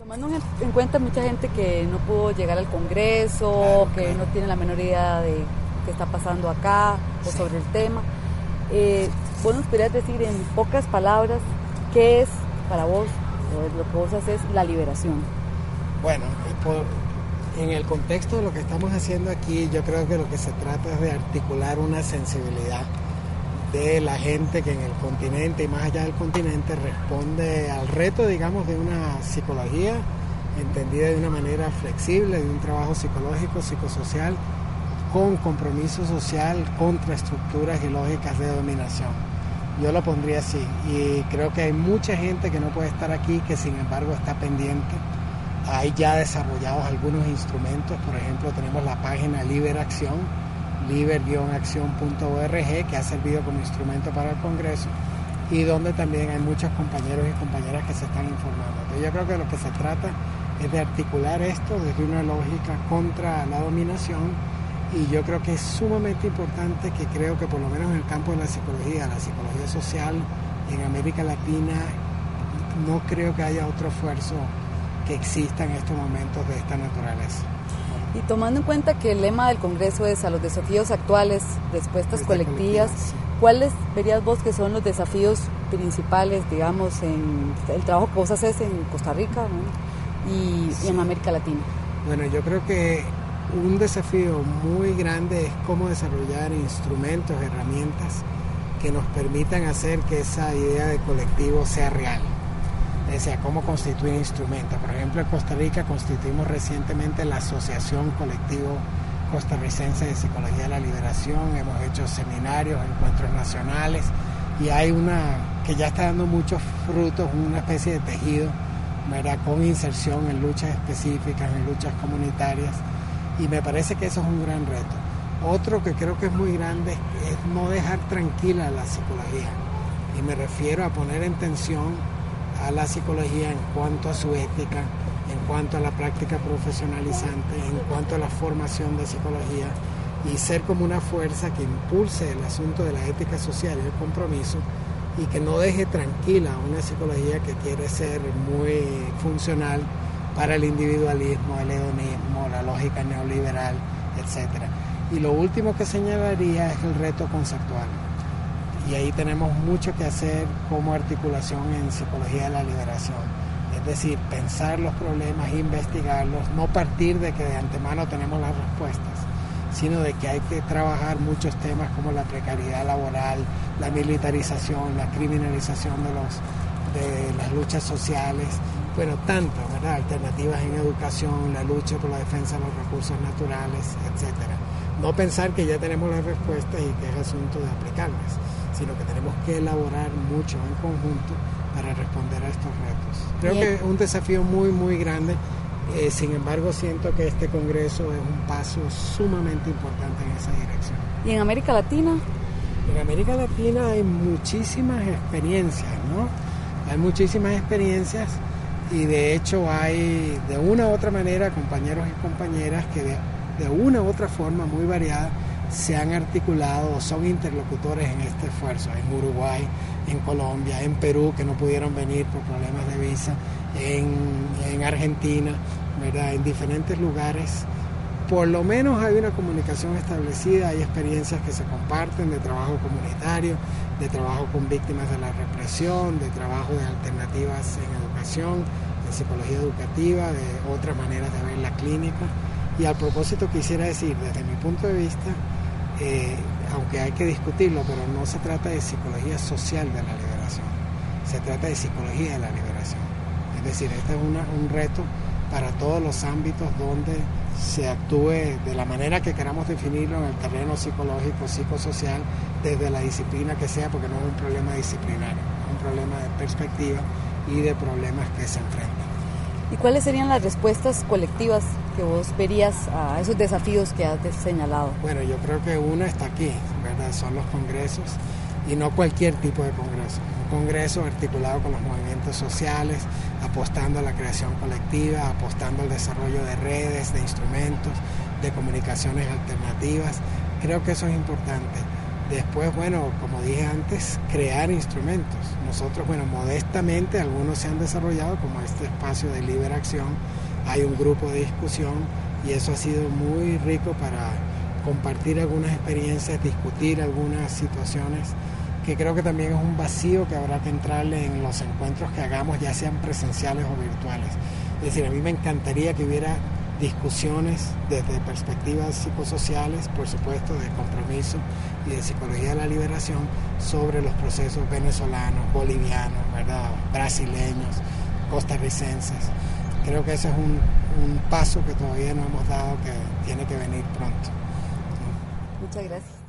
Tomando en cuenta mucha gente que no pudo llegar al Congreso, que no tiene la menor idea de qué está pasando acá o sobre el tema, vos nos podrías decir en pocas palabras qué es para vos, o lo que vos haces, la liberación. Bueno, en el contexto de lo que estamos haciendo aquí, yo creo que lo que se trata es de articular una sensibilidad de la gente que en el continente y más allá del continente responde al reto, digamos, de una psicología entendida de una manera flexible, de un trabajo psicológico, psicosocial, con compromiso social contra estructuras y lógicas de dominación. Yo lo pondría así, y creo que hay mucha gente que no puede estar aquí, que sin embargo está pendiente. Hay ya desarrollados algunos instrumentos, por ejemplo tenemos la página Liber-Acción, liber-acción.org, que ha servido como instrumento para el Congreso y donde también hay muchos compañeros y compañeras que se están informando. Entonces yo creo que lo que se trata es de articular esto desde una lógica contra la dominación, y yo creo que es sumamente importante, que creo que por lo menos en el campo de la psicología social en América Latina, no creo que haya otro esfuerzo que exista en estos momentos de esta naturaleza. Y tomando en cuenta que el lema del Congreso es a los desafíos actuales, respuestas colectivas, sí. ¿Cuáles verías vos que son los desafíos principales, digamos, en el trabajo que vos haces en Costa Rica, ¿no? y en América Latina? Bueno, yo creo que un desafío muy grande es cómo desarrollar instrumentos, herramientas que nos permitan hacer que esa idea de colectivo sea real. Es decir, cómo constituir instrumentos. Por ejemplo, en Costa Rica constituimos recientemente la Asociación Colectivo Costarricense de Psicología de la Liberación. Hemos hecho seminarios, encuentros nacionales, y hay una que ya está dando muchos frutos, una especie de tejido, ¿verdad?, con inserción en luchas específicas, en luchas comunitarias, y me parece que eso es un gran reto. Otro que creo que es muy grande es no dejar tranquila a la psicología, y me refiero a poner en tensión a la psicología en cuanto a su ética, en cuanto a la práctica profesionalizante, en cuanto a la formación de psicología, y ser como una fuerza que impulse el asunto de la ética social y el compromiso, y que no deje tranquila a una psicología que quiere ser muy funcional para el individualismo, el hedonismo, la lógica neoliberal, etc. Y lo último que señalaría es el reto conceptual. Y ahí tenemos mucho que hacer como articulación en psicología de la liberación. Es decir, pensar los problemas, investigarlos, no partir de que de antemano tenemos las respuestas, sino de que hay que trabajar muchos temas como la precariedad laboral, la militarización, la criminalización de las luchas sociales, bueno, tanto, ¿verdad?, alternativas en educación, la lucha por la defensa de los recursos naturales, etc. No pensar que ya tenemos las respuestas y que es asunto de aplicarlas, sino que tenemos que elaborar mucho en conjunto para responder a estos retos. Creo que es un desafío muy, muy grande. Sin embargo, siento que este Congreso es un paso sumamente importante en esa dirección. ¿Y en América Latina? En América Latina hay muchísimas experiencias, ¿no? Hay muchísimas experiencias, y de hecho hay de una u otra manera compañeros y compañeras que de una u otra forma muy variada se han articulado o son interlocutores en este esfuerzo, en Uruguay, en Colombia, en Perú, que no pudieron venir por problemas de visa, en Argentina, ¿verdad?, en diferentes lugares. Por lo menos hay una comunicación establecida, hay experiencias que se comparten de trabajo comunitario, de trabajo con víctimas de la represión, de trabajo de alternativas en educación, de psicología educativa, de otras maneras de ver la clínica. Y al propósito quisiera decir, desde mi punto de vista, aunque hay que discutirlo, pero no se trata de psicología social de la liberación, se trata de psicología de la liberación. Es decir, este es un reto para todos los ámbitos donde se actúe de la manera que queramos definirlo en el terreno psicológico, psicosocial, desde la disciplina que sea, porque no es un problema disciplinario, es un problema de perspectiva y de problemas que se enfrentan. ¿Y cuáles serían las respuestas colectivas que vos verías a esos desafíos que has señalado? Bueno, yo creo que una está aquí, ¿verdad? Son los congresos, y no cualquier tipo de congreso. Un congreso articulado con los movimientos sociales, apostando a la creación colectiva, apostando al desarrollo de redes, de instrumentos, de comunicaciones alternativas. Creo que eso es importante. Después, bueno, como dije antes, crear instrumentos. Nosotros, bueno, modestamente, algunos se han desarrollado, como este espacio de libre acción. Hay un grupo de discusión y eso ha sido muy rico para compartir algunas experiencias, discutir algunas situaciones, que creo que también es un vacío que habrá que entrarle en los encuentros que hagamos, ya sean presenciales o virtuales. Es decir, a mí me encantaría que hubiera discusiones desde perspectivas psicosociales, por supuesto, de compromiso y de psicología de la liberación sobre los procesos venezolanos, bolivianos, ¿verdad?, brasileños, costarricenses. Creo que ese es un paso que todavía no hemos dado, que tiene que venir pronto. Muchas gracias.